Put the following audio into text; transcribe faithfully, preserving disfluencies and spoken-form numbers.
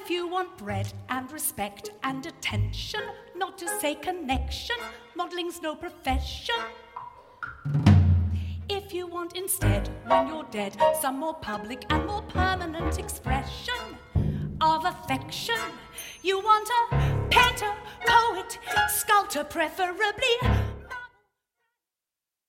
if you want bread and respect and attention, not to say connection, modelling's no profession. If you want instead, when you're dead, some more public and more permanent expression of affection, you want a painter, poet, sculptor preferably,